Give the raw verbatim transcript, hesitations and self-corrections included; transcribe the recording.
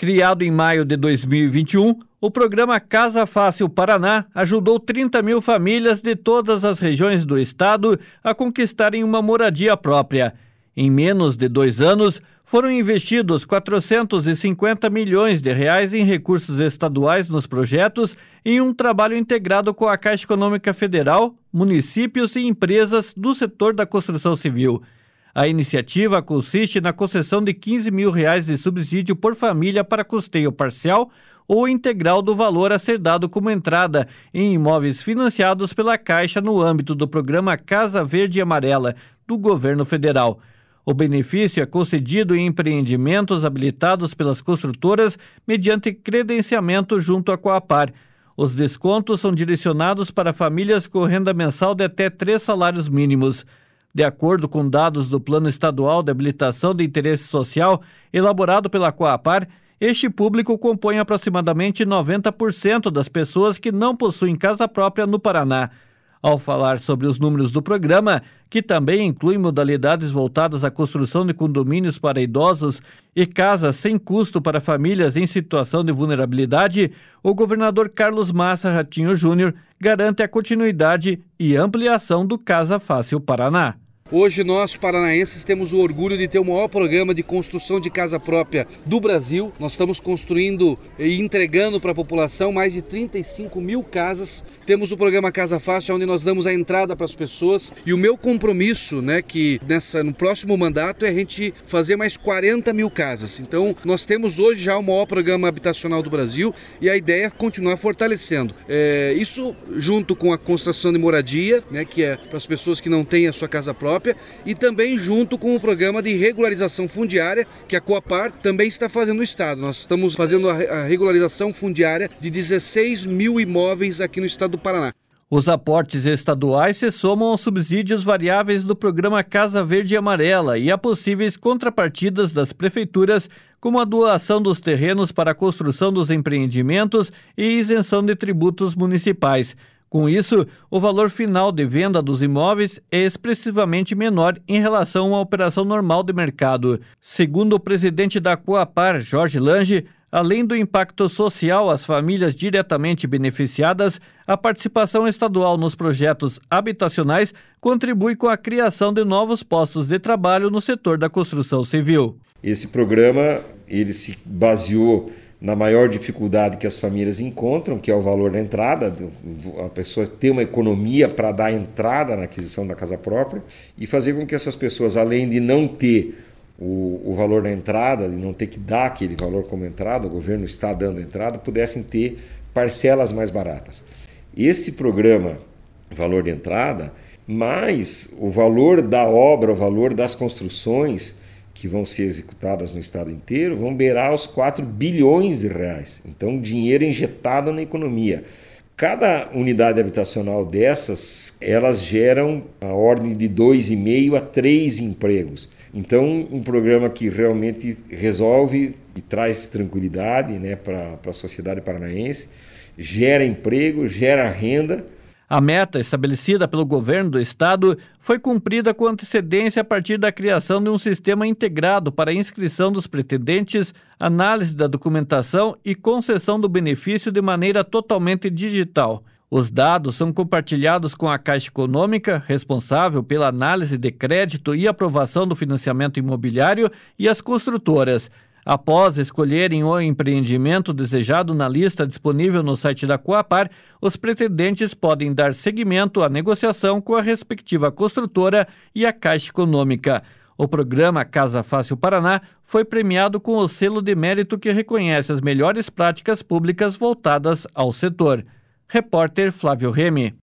Criado em maio de dois mil e vinte e um, o programa Casa Fácil Paraná ajudou trinta mil famílias de todas as regiões do estado a conquistarem uma moradia própria. Em menos de dois anos, foram investidos quatrocentos e cinquenta milhões de reais em recursos estaduais nos projetos em um trabalho integrado com a Caixa Econômica Federal, municípios e empresas do setor da construção civil. A iniciativa consiste na concessão de quinze mil reais de subsídio por família para custeio parcial ou integral do valor a ser dado como entrada em imóveis financiados pela Caixa no âmbito do programa Casa Verde e Amarela do governo federal. O benefício é concedido em empreendimentos habilitados pelas construtoras mediante credenciamento junto à Coapar. Os descontos são direcionados para famílias com renda mensal de até três salários mínimos. De acordo com dados do Plano Estadual de Habilitação de Interesse Social, elaborado pela Coapar, este público compõe aproximadamente noventa por cento das pessoas que não possuem casa própria no Paraná. Ao falar sobre os números do programa, que também inclui modalidades voltadas à construção de condomínios para idosos e casas sem custo para famílias em situação de vulnerabilidade, o governador Carlos Massa Ratinho Júnior garante a continuidade e ampliação do Casa Fácil Paraná. Hoje nós, paranaenses, temos o orgulho de ter o maior programa de construção de casa própria do Brasil. Nós estamos construindo e entregando para a população mais de trinta e cinco mil casas. Temos o programa Casa Fácil, onde nós damos a entrada para as pessoas. E o meu compromisso, né, que nessa, no próximo mandato, é a gente fazer mais quarenta mil casas. Então, nós temos hoje já o maior programa habitacional do Brasil e a ideia é continuar fortalecendo. É, isso junto com a construção de moradia, né, que é para as pessoas que não têm a sua casa própria, e também junto com o programa de regularização fundiária que a Coapar também está fazendo no estado. Nós estamos fazendo a regularização fundiária de dezesseis mil imóveis aqui no estado do Paraná. Os aportes estaduais se somam aos subsídios variáveis do programa Casa Verde e Amarela e a possíveis contrapartidas das prefeituras, como a doação dos terrenos para a construção dos empreendimentos e isenção de tributos municipais. Com isso, o valor final de venda dos imóveis é expressivamente menor em relação à operação normal de mercado. Segundo o presidente da Coapar, Jorge Lange, além do impacto social às famílias diretamente beneficiadas, a participação estadual nos projetos habitacionais contribui com a criação de novos postos de trabalho no setor da construção civil. Esse programa ele se baseou na maior dificuldade que as famílias encontram, que é o valor da entrada, a pessoa ter uma economia para dar entrada na aquisição da casa própria e fazer com que essas pessoas, além de não ter o, o valor da entrada, de não ter que dar aquele valor como entrada, o governo está dando entrada, pudessem ter parcelas mais baratas. Esse programa, valor de entrada, mais o valor da obra, o valor das construções que vão ser executadas no estado inteiro, vão beirar os quatro bilhões de reais. Então, dinheiro injetado na economia. Cada unidade habitacional dessas, elas geram a ordem de dois e meio a três empregos. Então, um programa que realmente resolve e traz tranquilidade, né, para a sociedade paranaense, gera emprego, gera renda. A meta estabelecida pelo governo do estado foi cumprida com antecedência a partir da criação de um sistema integrado para a inscrição dos pretendentes, análise da documentação e concessão do benefício de maneira totalmente digital. Os dados são compartilhados com a Caixa Econômica, responsável pela análise de crédito e aprovação do financiamento imobiliário, e as construtoras. Após escolherem o empreendimento desejado na lista disponível no site da Coapar, os pretendentes podem dar seguimento à negociação com a respectiva construtora e a Caixa Econômica. O programa Casa Fácil Paraná foi premiado com o selo de mérito que reconhece as melhores práticas públicas voltadas ao setor. Repórter Flávio Remy.